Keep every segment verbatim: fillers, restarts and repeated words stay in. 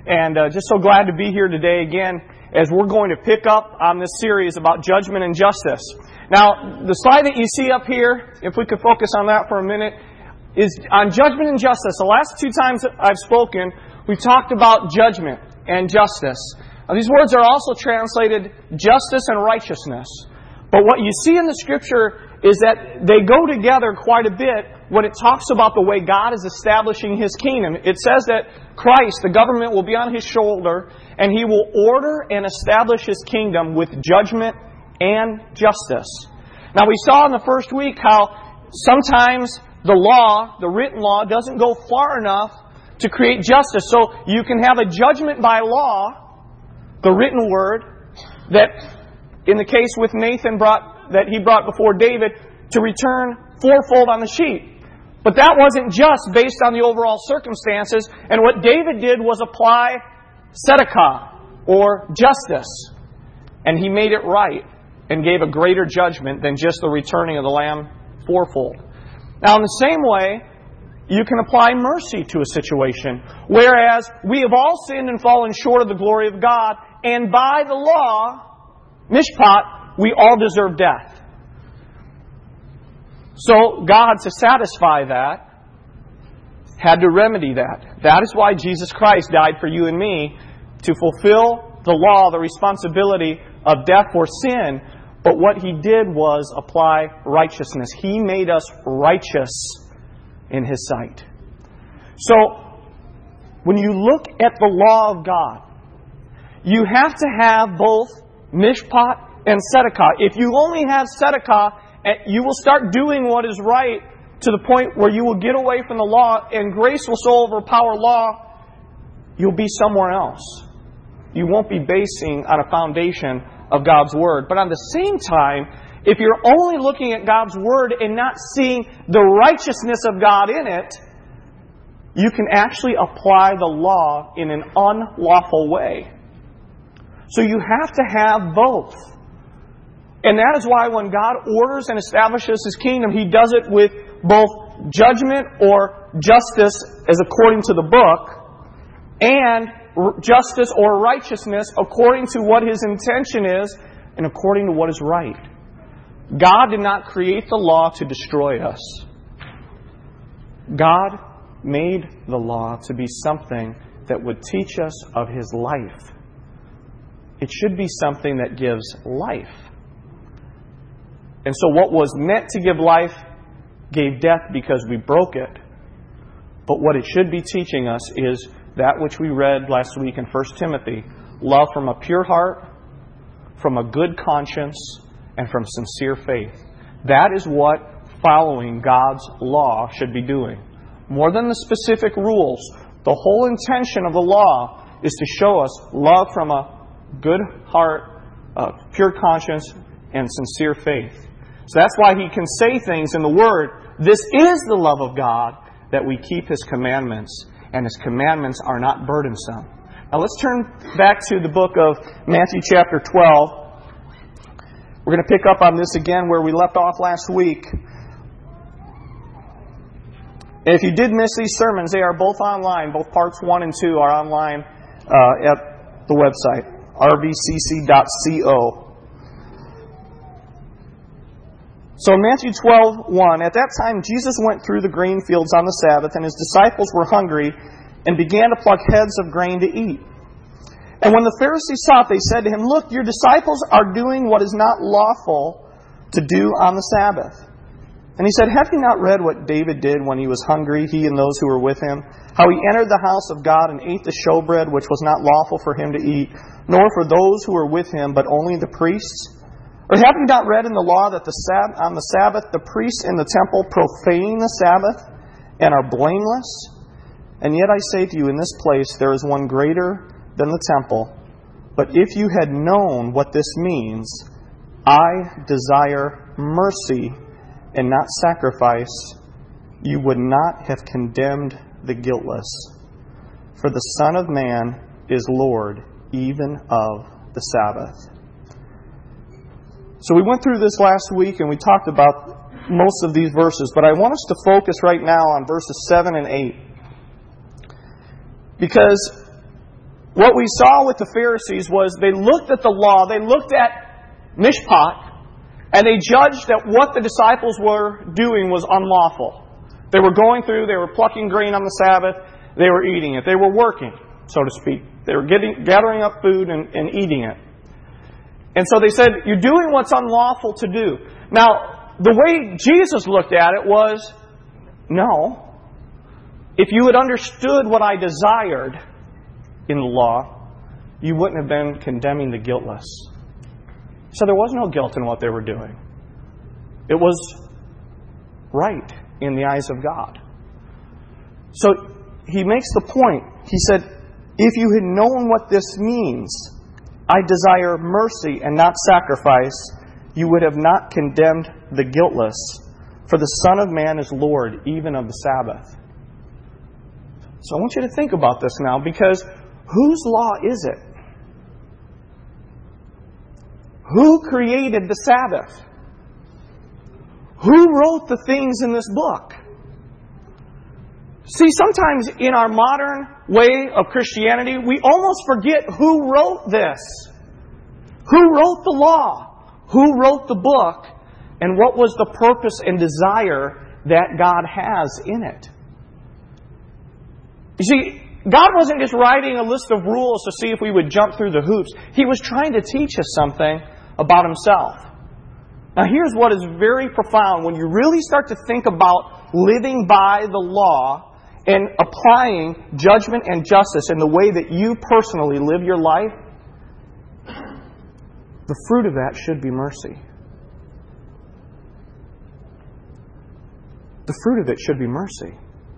And uh, just so glad to be here today again as we're going to pick up on this series about judgment and justice. Now, the slide that you see up here, if we could focus on that for a minute, is on judgment and justice. The last two times that I've spoken, we've talked about judgment and justice. Now, these words are also translated justice and righteousness. But what you see in the Scripture is that they go together quite a bit when it talks about the way God is establishing His kingdom. It says that Christ, the government, will be on His shoulder, and He will order and establish His kingdom with judgment and justice. Now, we saw in the first week how sometimes the law, the written law, doesn't go far enough to create justice. So you can have a judgment by law, the written word, that in the case with Nathan brought that he brought before David to return fourfold on the sheep. But that wasn't just based on the overall circumstances. And what David did was apply tzedakah, or justice. And he made it right and gave a greater judgment than just the returning of the lamb fourfold. Now, in the same way, you can apply mercy to a situation. Whereas we have all sinned and fallen short of the glory of God, and by the law, mishpat, we all deserve death. So God, to satisfy that, had to remedy that. That is why Jesus Christ died for you and me, to fulfill the law, the responsibility of death for sin. But what He did was apply righteousness. He made us righteous in His sight. So, when you look at the law of God, you have to have both mishpat and tzedakah. If you only have tzedakah, you will start doing what is right to the point where you will get away from the law, and grace will so overpower law, you'll be somewhere else. You won't be basing on a foundation of God's Word. But at the same time, if you're only looking at God's Word and not seeing the righteousness of God in it, you can actually apply the law in an unlawful way. So you have to have both. And that is why when God orders and establishes His kingdom, He does it with both judgment or justice as according to the book, and justice or righteousness according to what His intention is and according to what is right. God did not create the law to destroy us. God made the law to be something that would teach us of His life. It should be something that gives life. And so what was meant to give life gave death because we broke it. But what it should be teaching us is that which we read last week in First Timothy, love from a pure heart, from a good conscience, and from sincere faith. That is what following God's law should be doing. More than the specific rules, the whole intention of the law is to show us love from a good heart, a pure conscience, and sincere faith. So that's why He can say things in the Word. This is the love of God, that we keep His commandments, and His commandments are not burdensome. Now let's turn back to the book of Matthew chapter twelve. We're going to pick up on this again where we left off last week. And if you did miss these sermons, they are both online. Both parts one and two are online uh, at the website, r v c c dot co. So in Matthew twelve one, at that time Jesus went through the grain fields on the Sabbath, and His disciples were hungry and began to pluck heads of grain to eat. And when the Pharisees saw it, they said to Him, "Look, your disciples are doing what is not lawful to do on the Sabbath." And He said, "Have you not read what David did when he was hungry, he and those who were with him? How he entered the house of God and ate the showbread, which was not lawful for him to eat, nor for those who were with him, but only the priests? Or have you not read in the law that the sab- on the Sabbath the priests in the temple profane the Sabbath and are blameless? And yet I say to you, in this place there is one greater than the temple. But if you had known what this means, I desire mercy and not sacrifice, you would not have condemned the guiltless. For the Son of Man is Lord even of the Sabbath." So we went through this last week and we talked about most of these verses, but I want us to focus right now on verses seven and eight. Because what we saw with the Pharisees was they looked at the law, they looked at mishpat, and they judged that what the disciples were doing was unlawful. They were going through, they were plucking grain on the Sabbath, they were eating it. They were working, so to speak. They were getting, gathering up food and, and eating it. And so they said, you're doing what's unlawful to do. Now, the way Jesus looked at it was, no. If you had understood what I desired in the law, you wouldn't have been condemning the guiltless. So there was no guilt in what they were doing. It was right in the eyes of God. So he makes the point. He said, if you had known what this means, I desire mercy and not sacrifice, you would have not condemned the guiltless. For the Son of Man is Lord, even of the Sabbath. So I want you to think about this now, because whose law is it? Who created the Sabbath? Who wrote the things in this book? See, sometimes in our modern way of Christianity, we almost forget who wrote this. Who wrote the law? Who wrote the book? And what was the purpose and desire that God has in it? You see, God wasn't just writing a list of rules to see if we would jump through the hoops. He was trying to teach us something about Himself. Now here's what is very profound. When you really start to think about living by the law and applying judgment and justice in the way that you personally live your life, the fruit of that should be mercy. The fruit of it should be mercy.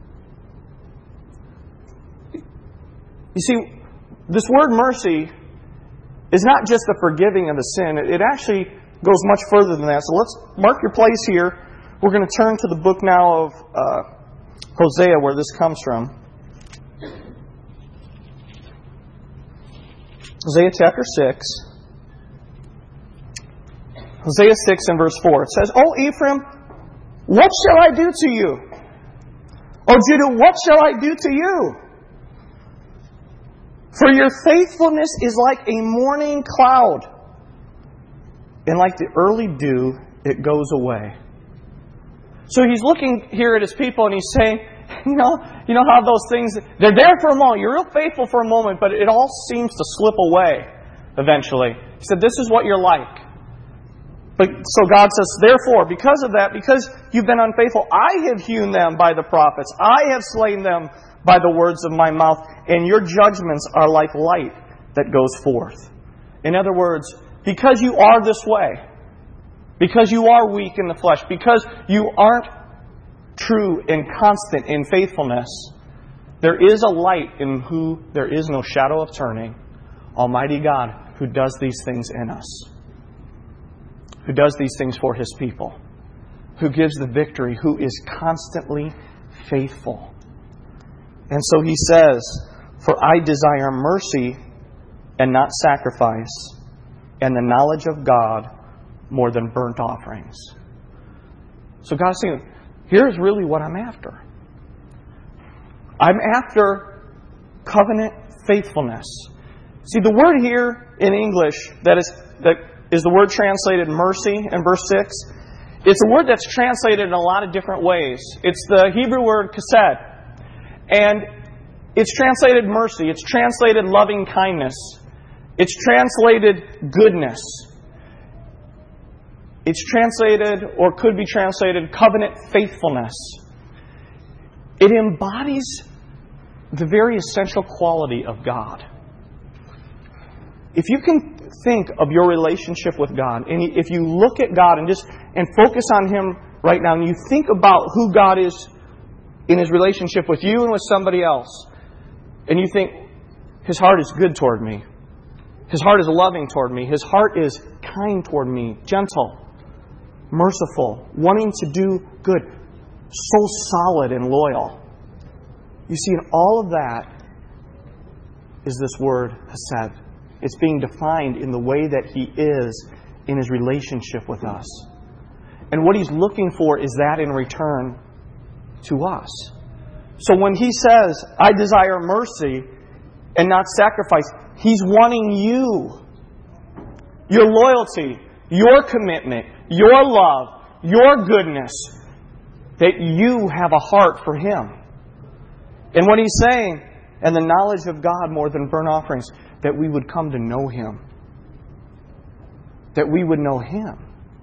You see, this word mercy is not just the forgiving of the sin. It actually goes much further than that. So let's mark your place here. We're going to turn to the book now of uh, Hosea, where this comes from. Hosea chapter six. Hosea six and verse four. It says, O Ephraim, what shall I do to you? O Judah, what shall I do to you? For your faithfulness is like a morning cloud, and like the early dew, it goes away. So he's looking here at his people and he's saying, you know, you know how those things, they're there for a moment. You're real faithful for a moment, but it all seems to slip away eventually. He said, this is what you're like. But so God says, therefore, because of that, because you've been unfaithful, I have hewn them by the prophets. I have slain them by the words of my mouth, and your judgments are like light that goes forth. In other words, because you are this way, because you are weak in the flesh, because you aren't true and constant in faithfulness, there is a light in who there is no shadow of turning, Almighty God, who does these things in us, who does these things for His people, who gives the victory, who is constantly faithful. And so He says, for I desire mercy and not sacrifice, and the knowledge of God more than burnt offerings. So God's saying, here's really what I'm after. I'm after covenant faithfulness. See, the word here in English that is that is the word translated mercy in verse six. It's a word that's translated in a lot of different ways. It's the Hebrew word chesed. And it's translated mercy. It's translated loving kindness. It's translated goodness. It's translated, or could be translated, covenant faithfulness. It embodies the very essential quality of God. If you can think of your relationship with God, and if you look at God and just and focus on Him right now, and you think about who God is in His relationship with you and with somebody else, and you think, His heart is good toward me. His heart is loving toward me. His heart is kind toward me, gentle, merciful, wanting to do good, so solid and loyal. You see, in all of that is this word, chesed. It's being defined in the way that He is in His relationship with us. And what He's looking for is that in return to us. So when He says, I desire mercy and not sacrifice. He's wanting you. Your loyalty, your commitment, your love, your goodness. That you have a heart for Him. And what He's saying, and the knowledge of God more than burnt offerings, that we would come to know Him. That we would know Him.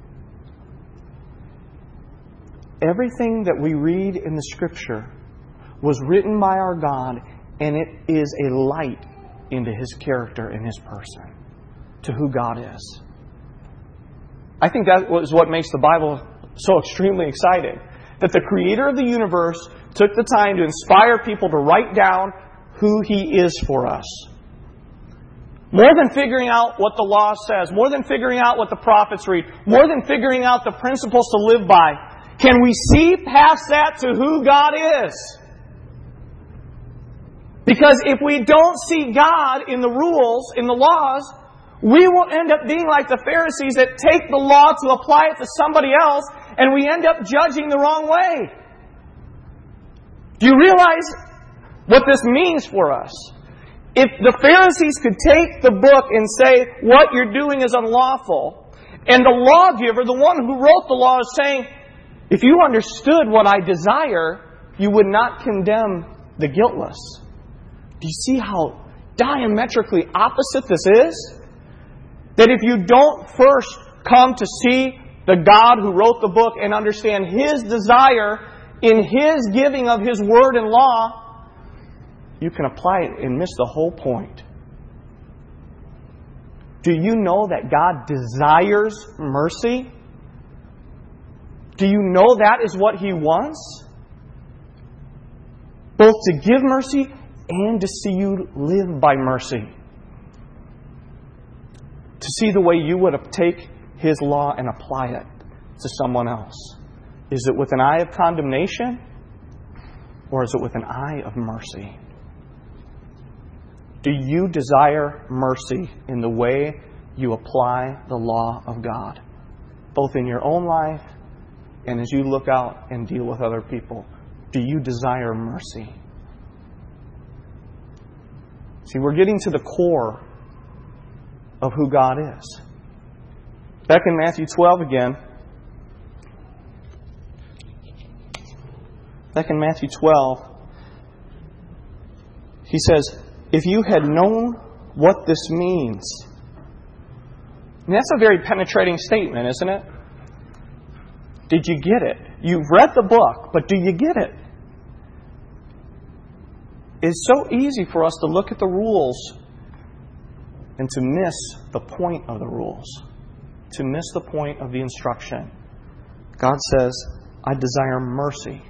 Everything that we read in the Scripture was written by our God, and it is a light into His character and His person, to who God is. I think that was what makes the Bible so extremely exciting. That the Creator of the universe took the time to inspire people to write down who He is for us. More than figuring out what the law says, more than figuring out what the prophets read, more than figuring out the principles to live by, can we see past that to who God is? Because if we don't see God in the rules, in the laws, we will end up being like the Pharisees that take the law to apply it to somebody else, and we end up judging the wrong way. Do you realize what this means for us? If the Pharisees could take the book and say, what you're doing is unlawful, and the lawgiver, the one who wrote the law, is saying, if you understood what I desire, you would not condemn the guiltless. Do you see how diametrically opposite this is? That if you don't first come to see the God who wrote the book and understand His desire in His giving of His word and law, you can apply it and miss the whole point. Do you know that God desires mercy? Do you know that is what He wants? Both to give mercy and to see you live by mercy. To see the way you would take His law and apply it to someone else. Is it with an eye of condemnation? Or is it with an eye of mercy? Do you desire mercy in the way you apply the law of God? Both in your own life and as you look out and deal with other people. Do you desire mercy? See, we're getting to the core of who God is. Back in Matthew twelve again. Back in Matthew twelve, He says, if you had known what this means. And that's a very penetrating statement, isn't it? Did you get it? You've read the book, but do you get it? It's so easy for us to look at the rules and to miss the point of the rules. To miss the point of the instruction. God says, I desire mercy.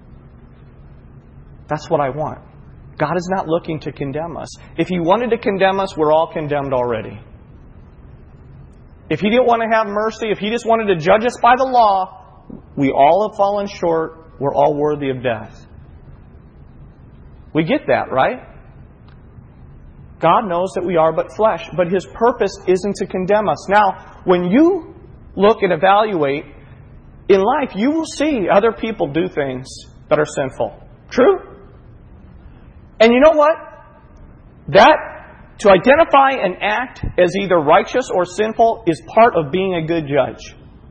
That's what I want. God is not looking to condemn us. If He wanted to condemn us, we're all condemned already. If He didn't want to have mercy, if He just wanted to judge us by the law, we all have fallen short. We're all worthy of death. We get that, right? God knows that we are but flesh, but His purpose isn't to condemn us. Now, when you look and evaluate in life, you will see other people do things that are sinful. True? And you know what? That, to identify an act as either righteous or sinful, is part of being a good judge.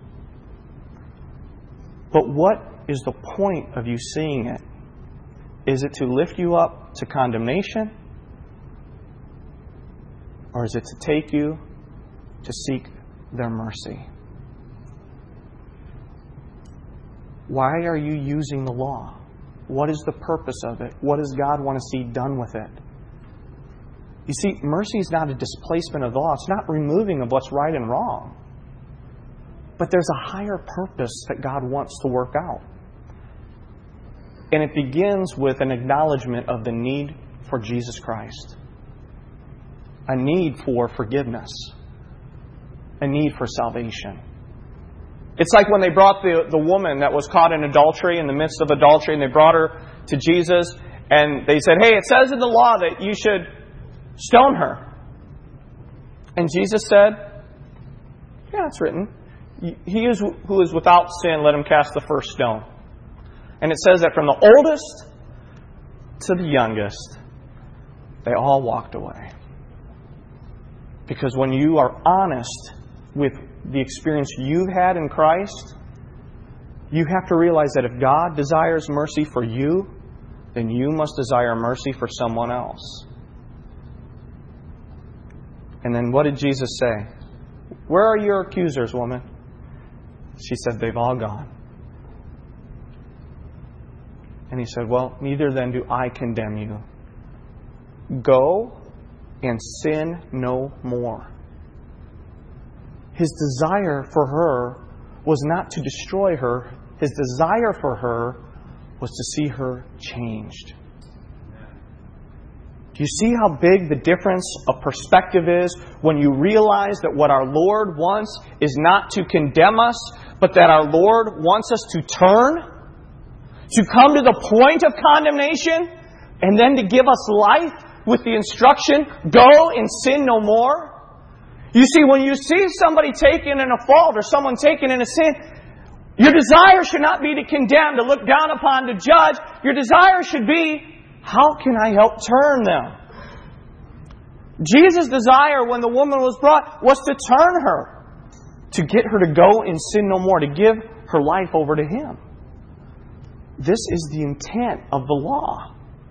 But what is the point of you seeing it? Is it to lift you up to condemnation? Or is it to take you to seek their mercy? Why are you using the law? What is the purpose of it? What does God want to see done with it? You see, mercy is not a displacement of the law. It's not removing of what's right and wrong. But there's a higher purpose that God wants to work out. And it begins with an acknowledgement of the need for Jesus Christ. A need for forgiveness. A need for salvation. It's like when they brought the, the woman that was caught in adultery, in the midst of adultery, and they brought her to Jesus, and they said, hey, it says in the law that you should stone her. And Jesus said, yeah, it's written. He is who is without sin, let him cast the first stone. And it says that from the oldest to the youngest, They all walked away. Because when you are honest with the experience you've had in Christ, you have to realize that if God desires mercy for you, then you must desire mercy for someone else. And then what did Jesus say? Where are your accusers, woman? She said, they've all gone. And He said, well, neither then do I condemn you. Go and sin no more. His desire for her was not to destroy her. His desire for her was to see her changed. Do you see how big the difference of perspective is when you realize that what our Lord wants is not to condemn us, but that our Lord wants us to turn, to come to the point of condemnation, and then to give us life with the instruction, go and sin no more? You see, when you see somebody taken in a fault or someone taken in a sin, your desire should not be to condemn, to look down upon, to judge. Your desire should be, how can I help turn them? Jesus' desire when the woman was brought was to turn her, to get her to go and sin no more, to give her life over to Him. This is the intent of the law.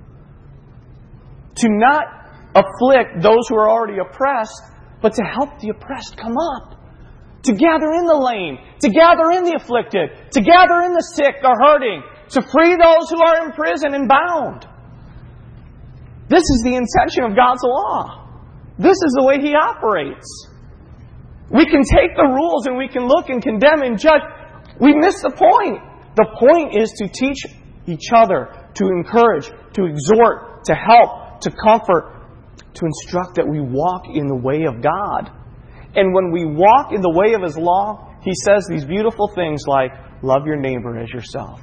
To not afflict those who are already oppressed, but to help the oppressed come up. To gather in the lame, to gather in the afflicted, to gather in the sick or hurting, to free those who are in prison and bound. This is the intention of God's law. This is the way He operates. We can take the rules and we can look and condemn and judge. We miss the point. The point is to teach each other, to encourage, to exhort, to help, to comfort, to instruct that we walk in the way of God. And when we walk in the way of His law, He says these beautiful things like, love your neighbor as yourself.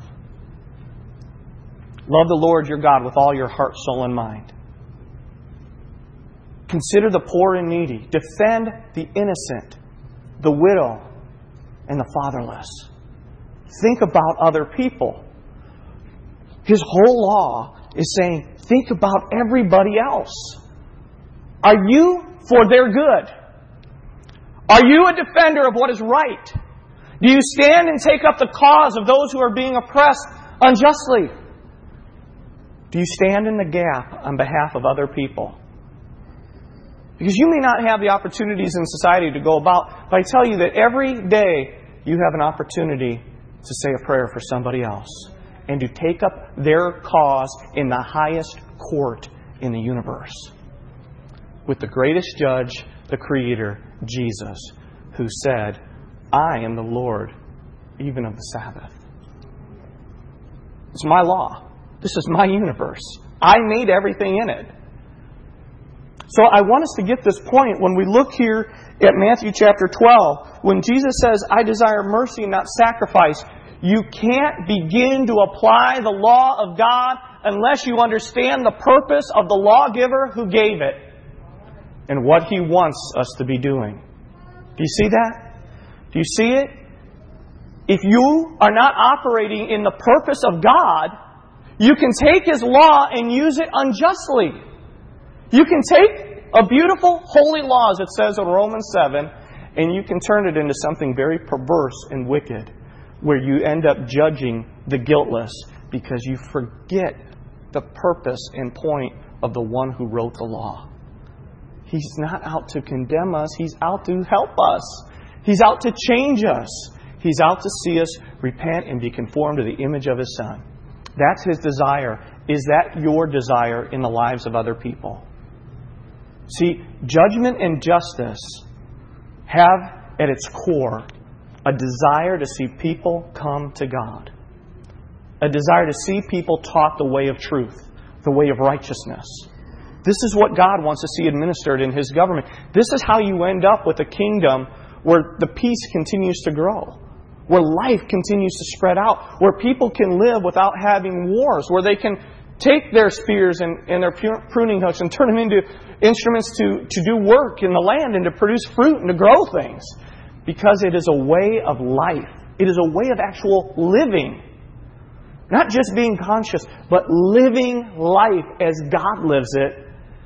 Love the Lord your God with all your heart, soul, and mind. Consider the poor and needy. Defend the innocent, the widow, and the fatherless. Think about other people. His whole law is saying, think about everybody else. Are you for their good? Are you a defender of what is right? Do you stand and take up the cause of those who are being oppressed unjustly? Do you stand in the gap on behalf of other people? Because you may not have the opportunities in society to go about, but I tell you that every day you have an opportunity to say a prayer for somebody else and to take up their cause in the highest court in the universe with the greatest judge, the Creator, Jesus, who said, I am the Lord, even of the Sabbath. It's my law. This is my universe. I made everything in it. So I want us to get this point when we look here at Matthew chapter twelve. When Jesus says, I desire mercy and not sacrifice, you can't begin to apply the law of God unless you understand the purpose of the lawgiver who gave it and what He wants us to be doing. Do you see that? Do you see it? If you are not operating in the purpose of God, you can take His law and use it unjustly. You can take a beautiful, holy law, as it says in Romans seven, and you can turn it into something very perverse and wicked, where you end up judging the guiltless because you forget the purpose and point of the one who wrote the law. He's not out to condemn us. He's out to help us. He's out to change us. He's out to see us repent and be conformed to the image of His Son. That's His desire. Is that your desire in the lives of other people? See, judgment and justice have at its core a desire to see people come to God. A desire to see people taught the way of truth, the way of righteousness. This is what God wants to see administered in His government. This is how you end up with a kingdom where the peace continues to grow, where life continues to spread out, where people can live without having wars, where they can take their spears and, and their pruning hooks and turn them into instruments to, to do work in the land and to produce fruit and to grow things. Because it is a way of life. It is a way of actual living. Not just being conscious, but living life as God lives it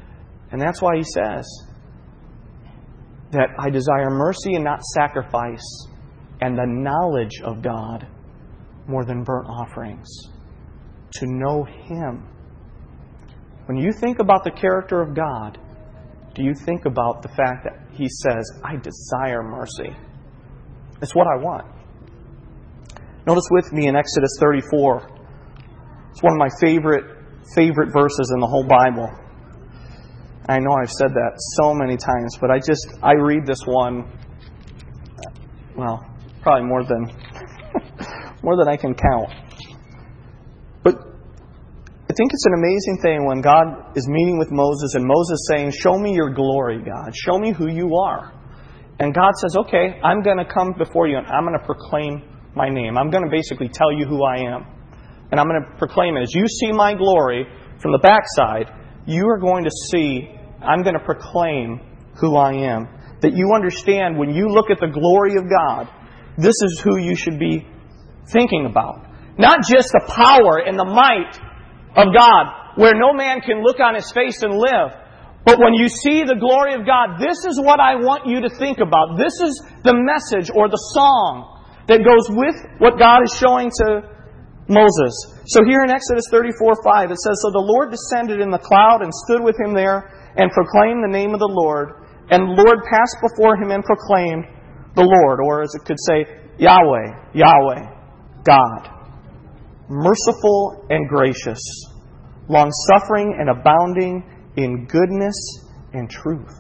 And that's why He says that I desire mercy and not sacrifice, and the knowledge of God more than burnt offerings. To know Him. When you think about the character of God, do you think about the fact that He says, I desire mercy? It's what I want. Notice with me in Exodus thirty-four. It's one of my favorite, favorite verses in the whole Bible. I know I've said that so many times, but I just, I read this one, well, probably more than, more than I can count. But I think it's an amazing thing when God is meeting with Moses and Moses saying, show me your glory, God. Show me who you are. And God says, okay, I'm going to come before you and I'm going to proclaim my name. I'm going to basically tell you who I am. And I'm going to proclaim it. As you see my glory from the backside, you are going to see, I'm going to proclaim who I am. That you understand when you look at the glory of God, this is who you should be thinking about. Not just the power and the might of God, where no man can look on His face and live. But when you see the glory of God, this is what I want you to think about. This is the message or the song that goes with what God is showing to Moses. So here in Exodus thirty-four five, it says, so the Lord descended in the cloud and stood with him there and proclaimed the name of the Lord. And the Lord passed before him and proclaimed the Lord, or as it could say, Yahweh, Yahweh, God, merciful and gracious, long-suffering and abounding in goodness and truth.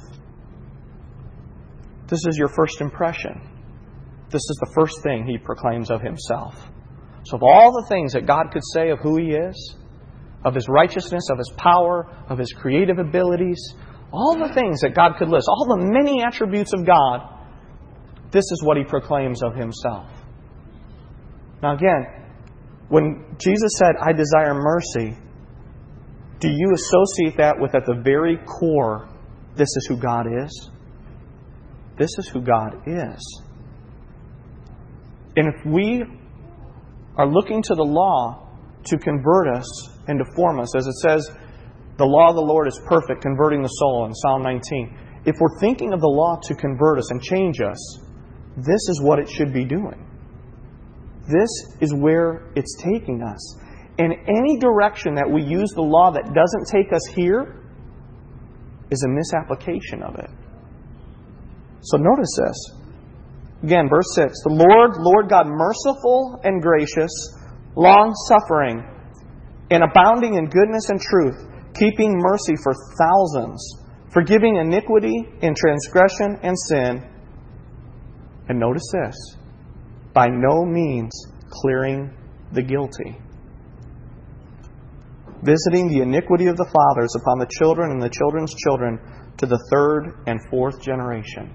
This is your first impression. This is the first thing He proclaims of Himself. So of all the things that God could say of who He is, of His righteousness, of His power, of His creative abilities, all the things that God could list, all the many attributes of God, this is what He proclaims of Himself. Now again, when Jesus said, I desire mercy, do you associate that with at the very core, this is who God is? This is who God is. And if we are looking to the law to convert us and to form us, as it says, the law of the Lord is perfect, converting the soul in Psalm nineteen. If we're thinking of the law to convert us and change us, this is what it should be doing. This is where it's taking us. And any direction that we use the law that doesn't take us here is a misapplication of it. So notice this. Again, verse six. The Lord, Lord God, merciful and gracious, long-suffering, and abounding in goodness and truth, keeping mercy for thousands, forgiving iniquity and transgression and sin. And notice this. By no means clearing the guilty, visiting the iniquity of the fathers upon the children and the children's children to the third and fourth generation.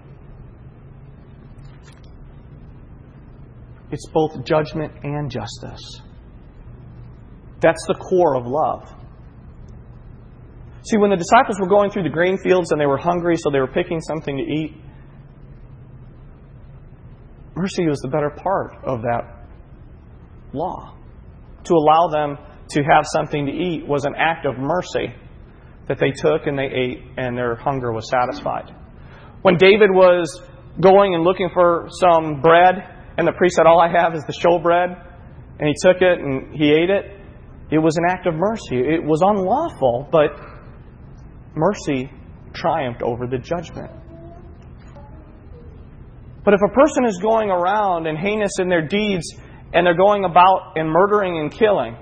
It's both judgment and justice. That's the core of love. See, when the disciples were going through the grain fields and they were hungry, so they were picking something to eat, mercy was the better part of that law. To allow them to have something to eat was an act of mercy that they took and they ate and their hunger was satisfied. When David was going and looking for some bread and the priest said, all I have is the showbread, and he took it and he ate it, it was an act of mercy. It was unlawful, but mercy triumphed over the judgment. But if a person is going around and heinous in their deeds and they're going about and murdering and killing,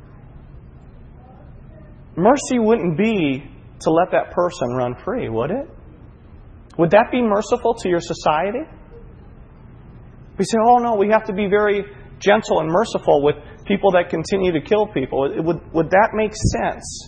mercy wouldn't be to let that person run free, would it? Would that be merciful to your society? We say, oh no, we have to be very gentle and merciful with people that continue to kill people. It would, would that make sense?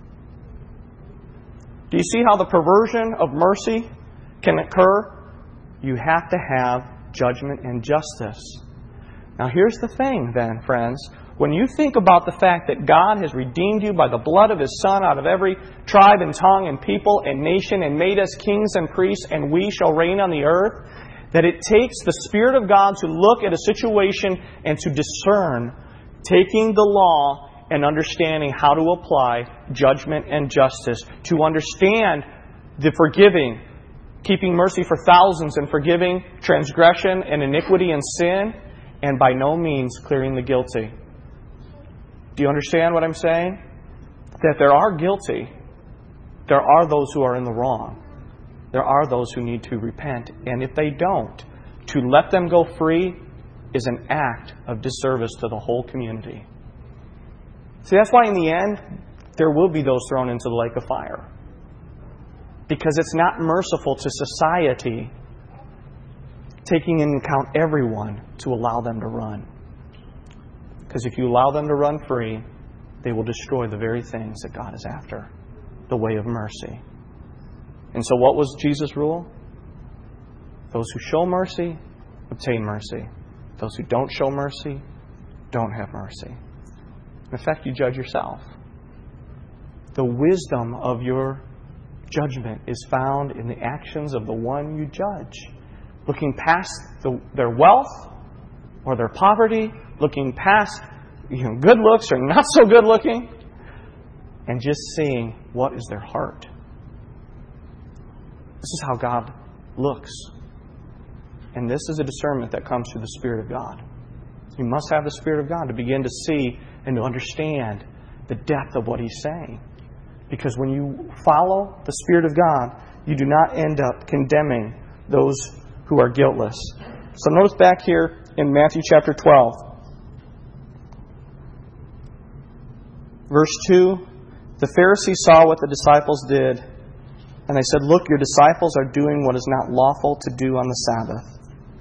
Do you see how the perversion of mercy can occur? You have to have judgment and justice. Now here's the thing then, friends. When you think about the fact that God has redeemed you by the blood of His Son out of every tribe and tongue and people and nation and made us kings and priests and we shall reign on the earth, that it takes the Spirit of God to look at a situation and to discern, taking the law and understanding how to apply judgment and justice, to understand the forgiving, keeping mercy for thousands and forgiving transgression and iniquity and sin, and by no means clearing the guilty. Do you understand what I'm saying? That there are guilty. There are those who are in the wrong. There are those who need to repent. And if they don't, to let them go free is an act of disservice to the whole community. See, that's why in the end, there will be those thrown into the lake of fire. Because it's not merciful to society, taking into account everyone, to allow them to run. Because if you allow them to run free, they will destroy the very things that God is after, the way of mercy. And so what was Jesus' rule? Those who show mercy, obtain mercy. Those who don't show mercy, don't have mercy. In effect, you judge yourself. The wisdom of your judgment is found in the actions of the one you judge. Looking past the, their wealth or their poverty, looking past you know, good looks or not so good looking, and just seeing what is their heart. This is how God looks. And this is a discernment that comes through the Spirit of God. You must have the Spirit of God to begin to see and to understand the depth of what He's saying. Because when you follow the Spirit of God, you do not end up condemning those who are guiltless. So notice back here in Matthew chapter twelve. Verse two, the Pharisees saw what the disciples did, and they said, "Look, your disciples are doing what is not lawful to do on the Sabbath."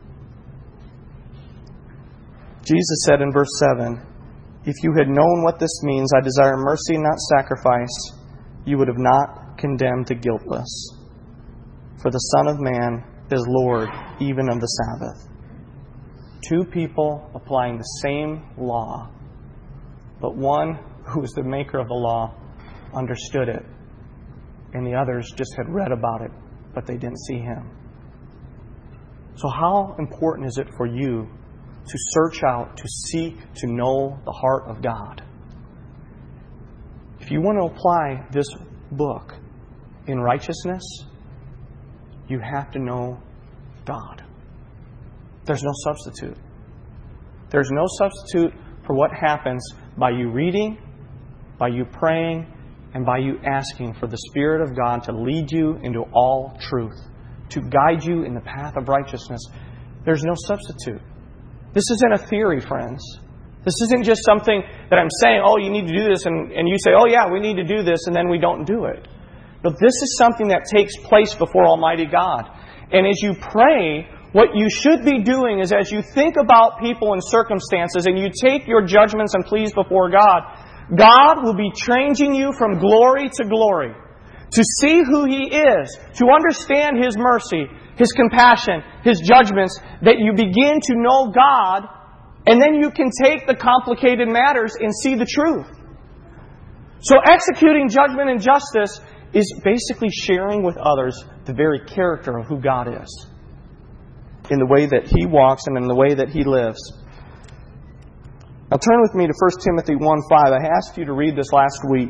Jesus said in verse seven, "If you had known what this means, I desire mercy, not sacrifice, you would have not condemned the guiltless. For the Son of Man is Lord even of the Sabbath." Two people applying the same law, but one who was the maker of the law understood it, and the others just had read about it, but they didn't see Him. So how important is it for you to search out, to seek, to know the heart of God? If you want to apply this book in righteousness, you have to know God. There's no substitute. There's no substitute for what happens by you reading, by you praying, and by you asking for the Spirit of God to lead you into all truth, to guide you in the path of righteousness. There's no substitute. This isn't a theory, friends. This isn't just something that I'm saying, oh, you need to do this, and, and you say, oh yeah, we need to do this, and then we don't do it. But this is something that takes place before Almighty God. And as you pray, what you should be doing is as you think about people and circumstances, and you take your judgments and pleas before God, God will be changing you from glory to glory, to see who He is, to understand His mercy, His compassion, His judgments, that you begin to know God, and then you can take the complicated matters and see the truth. So executing judgment and justice is basically sharing with others the very character of who God is, in the way that He walks and in the way that He lives. Now turn with me to First Timothy one five. I asked you to read this last week,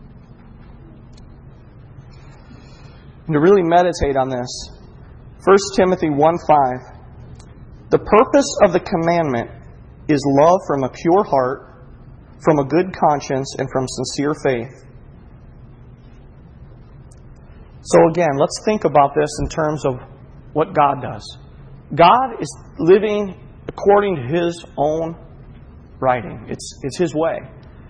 and to really meditate on this. First Timothy one five. The purpose of the commandment is love from a pure heart, from a good conscience, and from sincere faith. So again, let's think about this in terms of what God does. God is living according to His own writing. It's, it's His way.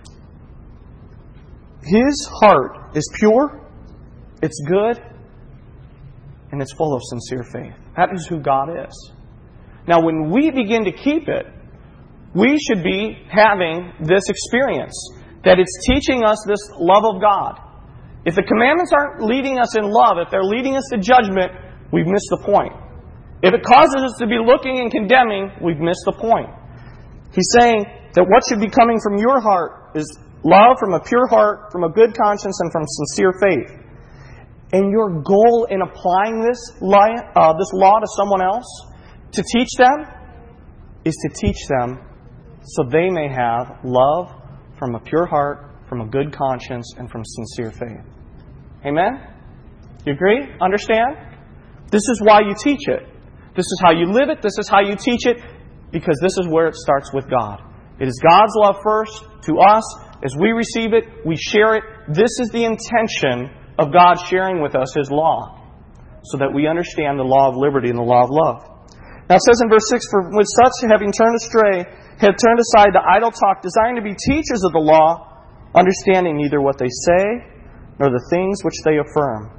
His heart is pure, it's good, and it's full of sincere faith. That is who God is. Now, when we begin to keep it, we should be having this experience, that it's teaching us this love of God. If the commandments aren't leading us in love, if they're leading us to judgment, we've missed the point. If it causes us to be looking and condemning, we've missed the point. He's saying that what should be coming from your heart is love from a pure heart, from a good conscience, and from sincere faith. And your goal in applying this law, uh, this law to someone else, to teach them, is to teach them so they may have love from a pure heart, from a good conscience, and from sincere faith. Amen? You agree? Understand? This is why you teach it. This is how you live it. This is how you teach it. Because this is where it starts with God. It is God's love first to us. As we receive it, we share it. This is the intention of God sharing with us His law, so that we understand the law of liberty and the law of love. Now it says in verse six, "For with such, having turned astray, have turned aside to idle talk, desiring to be teachers of the law, understanding neither what they say, nor the things which they affirm."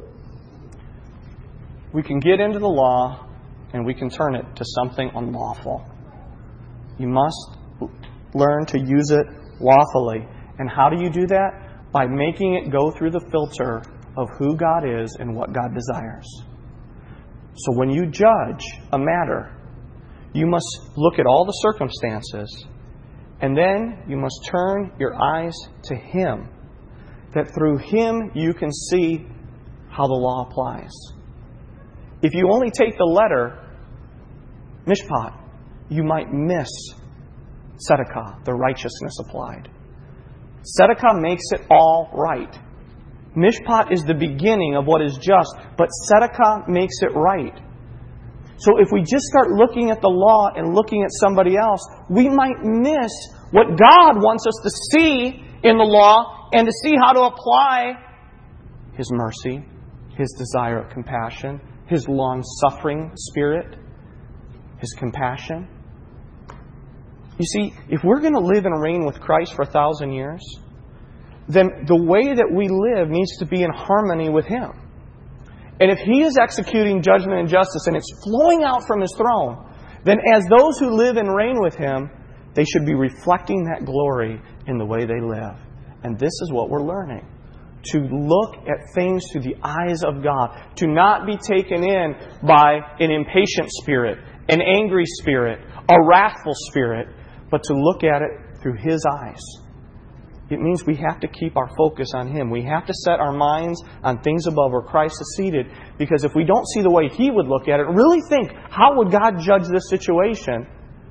We can get into the law, and we can turn it to something unlawful. You must learn to use it lawfully. And how do you do that? By making it go through the filter of who God is and what God desires. So when you judge a matter, you must look at all the circumstances, and then you must turn your eyes to Him, that through Him you can see how the law applies. If you only take the letter, mishpat, you might miss tzedakah, the righteousness applied. Tzedakah makes it all right. Mishpat is the beginning of what is just, but tzedakah makes it right. So if we just start looking at the law and looking at somebody else, we might miss what God wants us to see in the law and to see how to apply His mercy, His desire of compassion, His long-suffering spirit, His compassion. You see, if we're going to live and reign with Christ for a thousand years, then the way that we live needs to be in harmony with Him. And if He is executing judgment and justice and it's flowing out from His throne, then as those who live and reign with Him, they should be reflecting that glory in the way they live. And this is what we're learning. To look at things through the eyes of God. To not be taken in by an impatient spirit, an angry spirit, a wrathful spirit, but to look at it through His eyes. It means we have to keep our focus on Him. We have to set our minds on things above where Christ is seated. Because if we don't see the way He would look at it, really think, how would God judge this situation?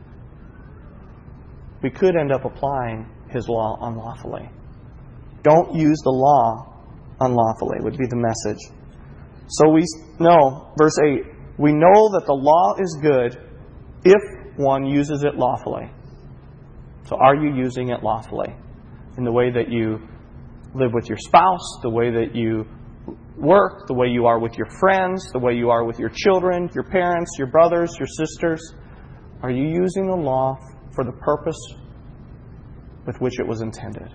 We could end up applying His law unlawfully. Don't use the law unlawfully would be the message. So we know, verse eight, we know that the law is good if one uses it lawfully. So are you using it lawfully? In the way that you live with your spouse, the way that you work, the way you are with your friends, the way you are with your children, your parents, your brothers, your sisters. Are you using the law for the purpose with which it was intended?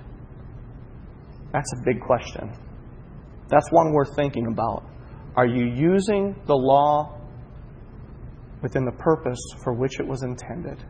That's a big question. That's one worth thinking about. Are you using the law within the purpose for which it was intended?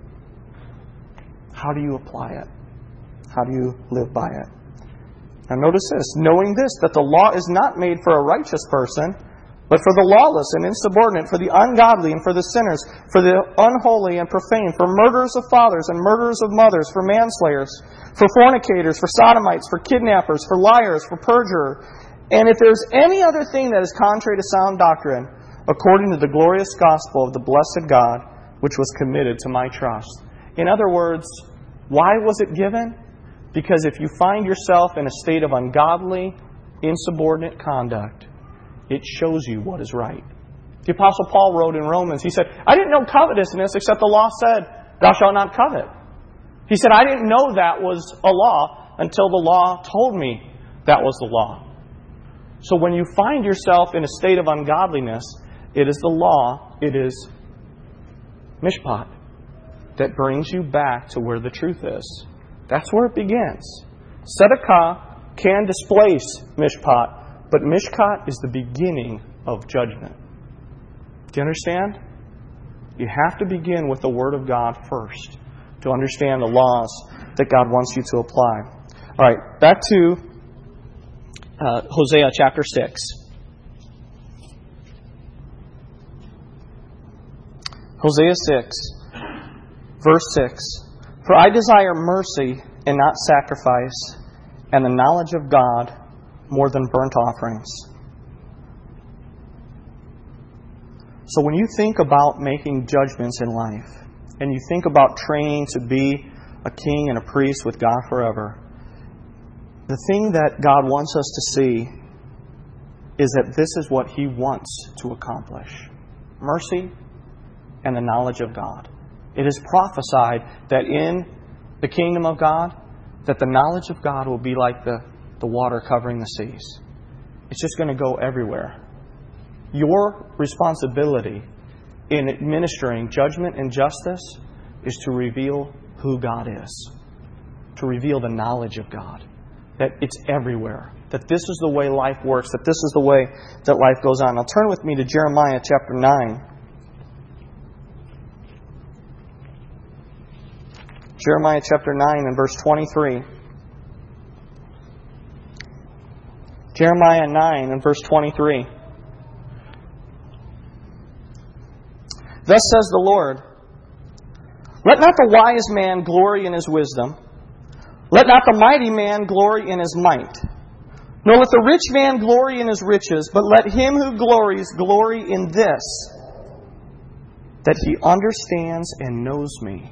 How do you apply it? How do you live by it? Now notice this. Knowing this, that the law is not made for a righteous person, but for the lawless and insubordinate, for the ungodly and for the sinners, for the unholy and profane, for murderers of fathers and murderers of mothers, for manslayers, for fornicators, for sodomites, for kidnappers, for liars, for perjurers. And if there is any other thing that is contrary to sound doctrine, according to the glorious gospel of the blessed God, which was committed to my trust. In other words, why was it given? Because if you find yourself in a state of ungodly, insubordinate conduct, it shows you what is right. The Apostle Paul wrote in Romans, he said, I didn't know covetousness except the law said, thou shalt not covet. He said, I didn't know that was a law until the law told me that was the law. So when you find yourself in a state of ungodliness, it is the law, it is mishpat, that brings you back to where the truth is. That's where it begins. Tzedakah can displace mishpat, but mishpat is the beginning of judgment. Do you understand? You have to begin with the Word of God first to understand the laws that God wants you to apply. All right, back to uh, Hosea chapter six. Hosea six, verse six. For I desire mercy and not sacrifice, and the knowledge of God more than burnt offerings. So when you think about making judgments in life, and you think about training to be a king and a priest with God forever. The thing that God wants us to see is that this is what He wants to accomplish. Mercy and the knowledge of God. It is prophesied that in the kingdom of God, that the knowledge of God will be like the, the water covering the seas. It's just going to go everywhere. Your responsibility in administering judgment and justice is to reveal who God is. To reveal the knowledge of God. That it's everywhere. That this is the way life works. That this is the way that life goes on. Now turn with me to Jeremiah chapter nine. Jeremiah chapter nine and verse twenty-three. Jeremiah nine and verse twenty-three. Thus says the Lord, let not the wise man glory in his wisdom, let not the mighty man glory in his might, nor let the rich man glory in his riches, but let him who glories glory in this, that he understands and knows me.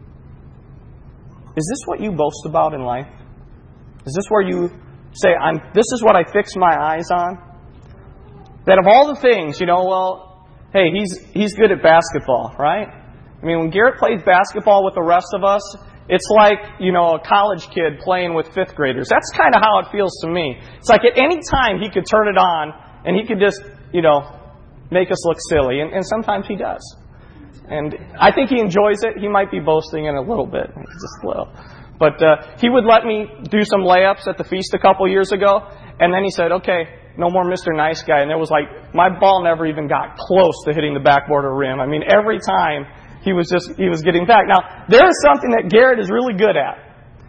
Is this what you boast about in life? Is this where you say, "I'm"? This is what I fix my eyes on? That of all the things, you know, well, hey, he's he's good at basketball, right? I mean, when Garrett plays basketball with the rest of us, it's like, you know, a college kid playing with fifth graders. That's kind of how it feels to me. It's like at any time he could turn it on and he could just, you know, make us look silly. And, and sometimes he does. And I think he enjoys it. He might be boasting in a little bit. Just a little. But uh, he would let me do some layups at the feast a couple years ago. And then he said, okay, no more Mister Nice Guy. And it was like, my ball never even got close to hitting the backboard or rim. I mean, every time he was just, he was getting back. Now, there is something that Garrett is really good at.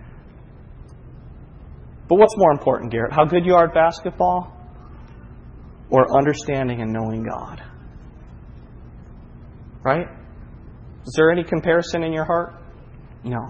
But what's more important, Garrett? How good you are at basketball? Or understanding and knowing God? Right? Is there any comparison in your heart? No.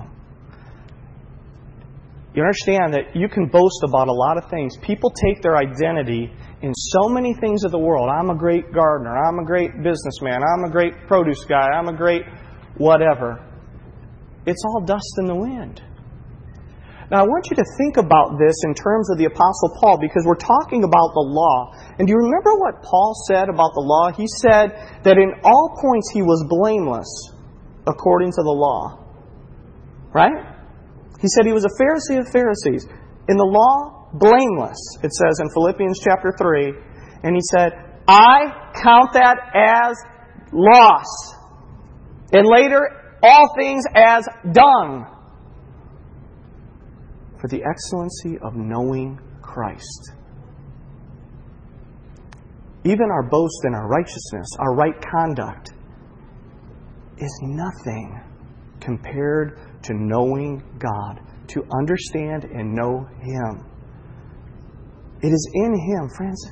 You understand that you can boast about a lot of things. People take their identity in so many things of the world. I'm a great gardener. I'm a great businessman. I'm a great produce guy. I'm a great whatever. It's all dust in the wind. Now, I want you to think about this in terms of the Apostle Paul, because we're talking about the law. And do you remember what Paul said about the law? He said that in all points he was blameless according to the law. Right? He said he was a Pharisee of Pharisees. In the law, blameless, it says in Philippians chapter three. And he said, I count that as loss. And later, all things as dung, for the excellency of knowing Christ. Even our boast in our righteousness, our right conduct, is nothing compared to knowing God, to understand and know Him. It is in Him, friends.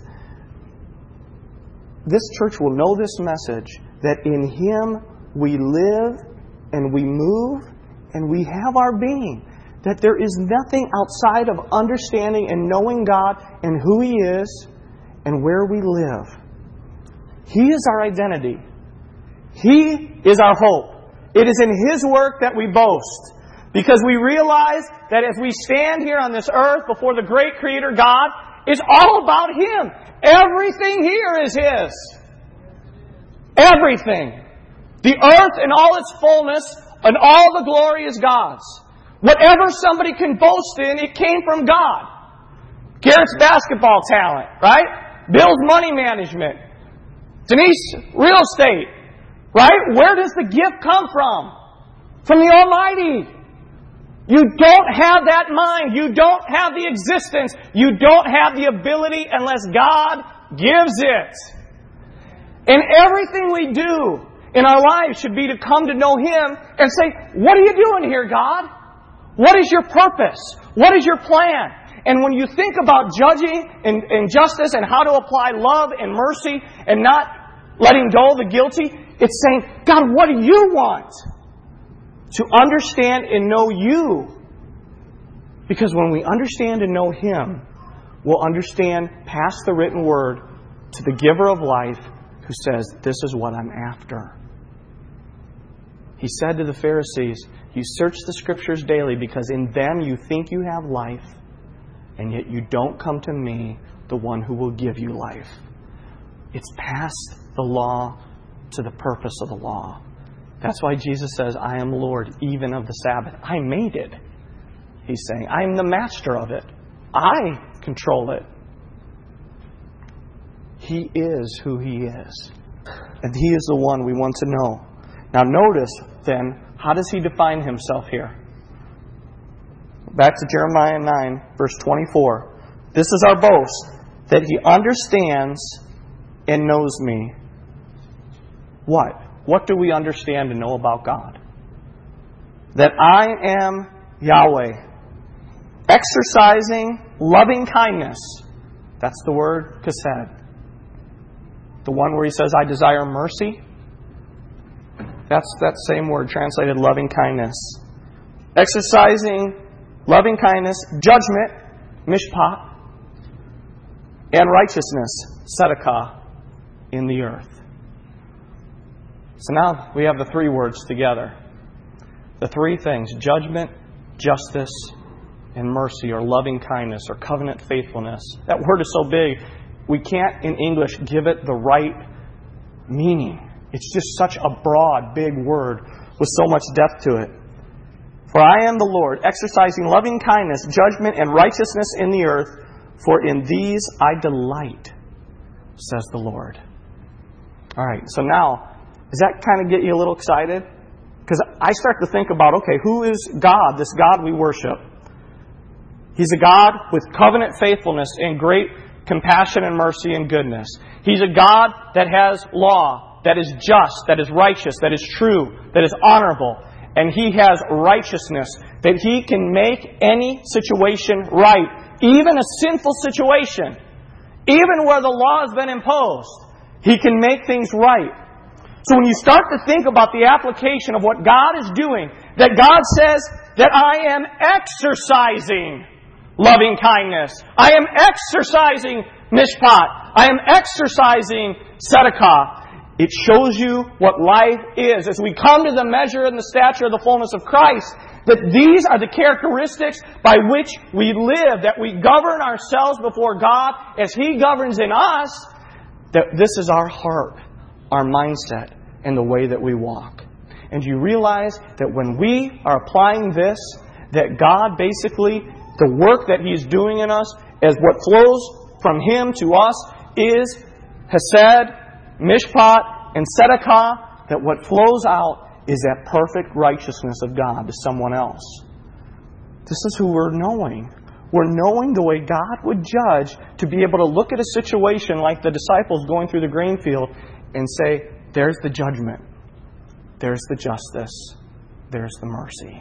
This church will know this message, that in Him we live and we move and we have our being. That there is nothing outside of understanding and knowing God and who He is and where we live. He is our identity. He is our hope. It is in His work that we boast. Because we realize that as we stand here on this earth before the great Creator God, it's all about Him. Everything here is His. Everything. The earth and all its fullness and all the glory is God's. Whatever somebody can boast in, it came from God. Garrett's basketball talent, right? Bill's money management. Denise, real estate. Right? Where does the gift come from? From the Almighty. You don't have that mind. You don't have the existence. You don't have the ability unless God gives it. And everything we do in our lives should be to come to know Him and say, what are you doing here, God? What is your purpose? What is your plan? And when you think about judging and, and justice and how to apply love and mercy and not letting go of the guilty, it's saying, God, what do you want? To understand and know you. Because when we understand and know Him, we'll understand past the written word to the giver of life who says, this is what I'm after. He said to the Pharisees, you search the Scriptures daily because in them you think you have life, and yet you don't come to me, the one who will give you life. It's past the law to the purpose of the law. That's why Jesus says, I am Lord even of the Sabbath. I made it. He's saying, I am the master of it. I control it. He is who He is. And He is the one we want to know. Now notice, then, how does He define Himself here? Back to Jeremiah nine, verse twenty-four. This is our boast, that He understands and knows me. What? What do we understand and know about God? That I am Yahweh, exercising loving kindness. That's the word chesed. The one where He says, I desire mercy. That's that same word translated loving kindness. Exercising loving kindness, judgment, mishpat, and righteousness, tzedakah, in the earth. So now we have the three words together. The three things, judgment, justice, and mercy, or loving kindness, or covenant faithfulness. That word is so big, we can't in English give it the right meaning. It's just such a broad, big word with so much depth to it. For I am the Lord, exercising loving kindness, judgment, and righteousness in the earth, for in these I delight, says the Lord. All right, so now, does that kind of get you a little excited? Because I start to think about, okay, who is God, this God we worship? He's a God with covenant faithfulness and great compassion and mercy and goodness. He's a God that has law, that is just, that is righteous, that is true, that is honorable. And He has righteousness, that He can make any situation right, even a sinful situation. Even where the law has been imposed, He can make things right. So when you start to think about the application of what God is doing, that God says that I am exercising loving kindness. I am exercising mishpat. I am exercising tzedakah. It shows you what life is. As we come to the measure and the stature of the fullness of Christ, that these are the characteristics by which we live, that we govern ourselves before God as He governs in us, that this is our heart, our mindset, and the way that we walk. And you realize that when we are applying this, that God basically, the work that He's doing in us, as what flows from Him to us is hesed, mishpat, and tzedakah, that what flows out is that perfect righteousness of God to someone else. This is who we're knowing. We're knowing the way God would judge, to be able to look at a situation like the disciples going through the grain field and say, there's the judgment, there's the justice, there's the mercy.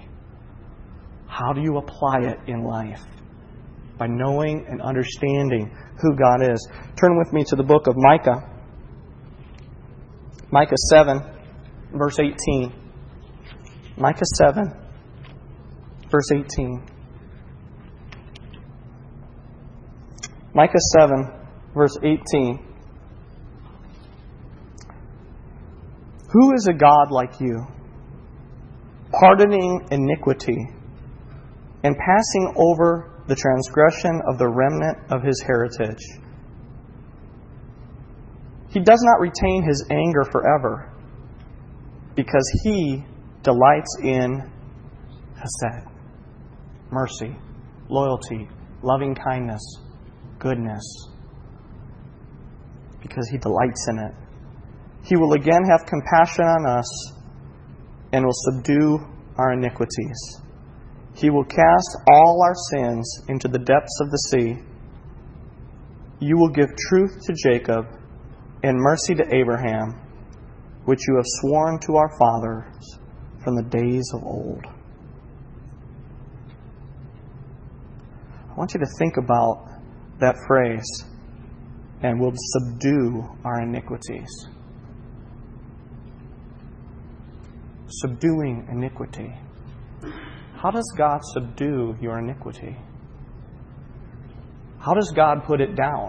How do you apply it in life? By knowing and understanding who God is. Turn with me to the book of Micah. Micah seven, verse eighteen. Micah seven, verse eighteen. Micah seven, verse eighteen. Who is a God like you, pardoning iniquity and passing over the transgression of the remnant of His heritage? He does not retain His anger forever, because He delights in hesed, mercy, loyalty, loving kindness, goodness, because He delights in it. He will again have compassion on us and will subdue our iniquities. He will cast all our sins into the depths of the sea. You will give truth to Jacob and mercy to Abraham, which you have sworn to our fathers from the days of old. I want you to think about that phrase, and will subdue our iniquities. Subduing iniquity. How does God subdue your iniquity? How does God put it down?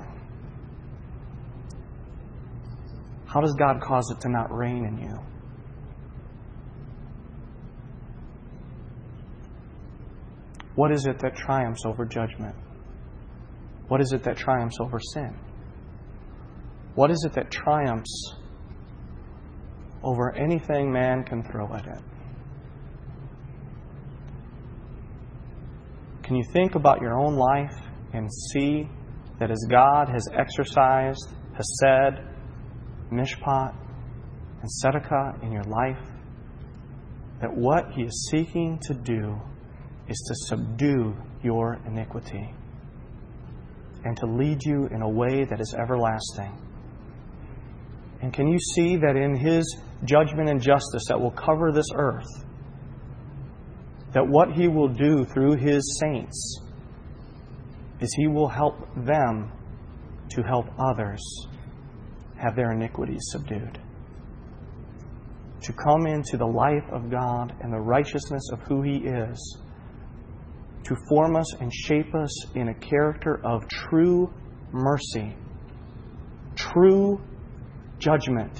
How does God cause it to not reign in you? What is it that triumphs over judgment? What is it that triumphs over sin? What is it that triumphs over anything man can throw at it? Can you think about your own life and see that as God has exercised, hesed, mishpat, and tzedakah in your life, that what He is seeking to do is to subdue your iniquity and to lead you in a way that is everlasting? And can you see that in His judgment and justice that will cover this earth, that what He will do through His saints is He will help them to help others have their iniquities subdued, to come into the life of God and the righteousness of who He is, to form us and shape us in a character of true mercy, true judgment,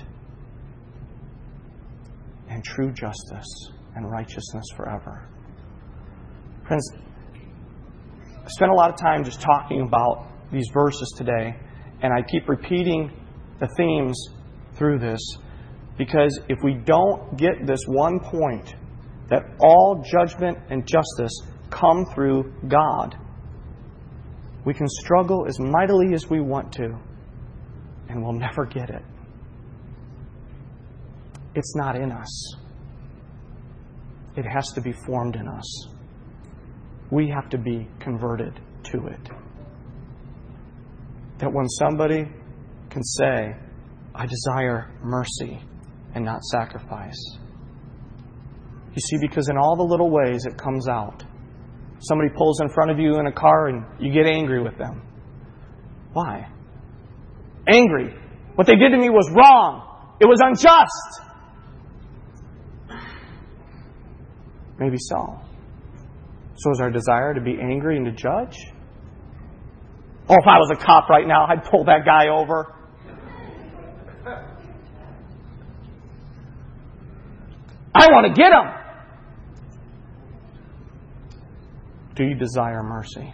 and true justice and righteousness forever. Friends, I spent a lot of time just talking about these verses today, and I keep repeating the themes through this because if we don't get this one point, that all judgment and justice come through God, we can struggle as mightily as we want to, and we'll never get it. It's not in us. It has to be formed in us. We have to be converted to it. That when somebody can say, I desire mercy and not sacrifice. You see, because in all the little ways it comes out. Somebody pulls in front of you in a car and you get angry with them. Why? Angry. What they did to me was wrong. It was unjust. Maybe so. So is our desire to be angry and to judge? Oh, if I was a cop right now, I'd pull that guy over. I want to get him. Do you desire mercy?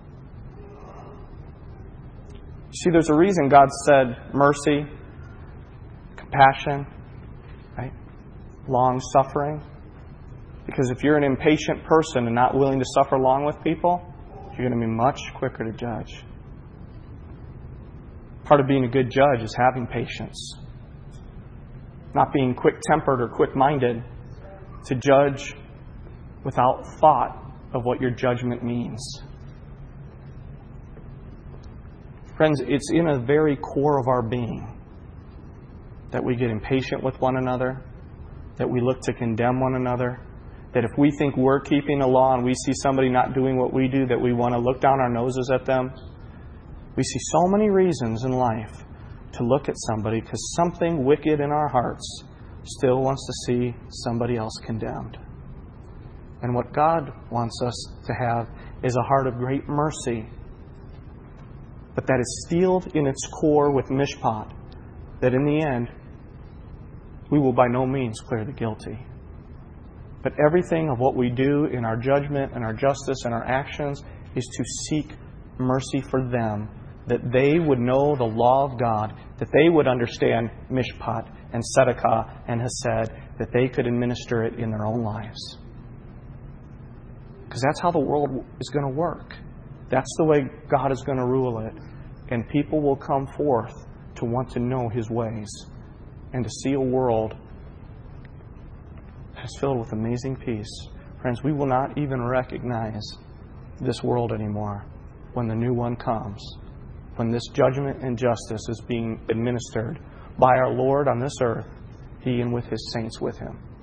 You see, there's a reason God said mercy, compassion, right? Long suffering. Because if you're an impatient person and not willing to suffer long with people, you're going to be much quicker to judge. Part of being a good judge is having patience. Not being quick-tempered or quick-minded to judge without thought of what your judgment means. Friends, it's in a very core of our being that we get impatient with one another, that we look to condemn one another, that if we think we're keeping a law and we see somebody not doing what we do, that we want to look down our noses at them. We see so many reasons in life to look at somebody because something wicked in our hearts still wants to see somebody else condemned. And what God wants us to have is a heart of great mercy, but that is sealed in its core with mishpat, that in the end, we will by no means clear the guilty. But everything of what we do in our judgment and our justice and our actions is to seek mercy for them, that they would know the law of God, that they would understand mishpat and tzedakah and hesed, that they could administer it in their own lives. Because that's how the world is going to work. That's the way God is going to rule it. And people will come forth to want to know His ways and to see a world that's filled with amazing peace. Friends, we will not even recognize this world anymore when the new one comes, when this judgment and justice is being administered by our Lord on this earth, He and with His saints with Him.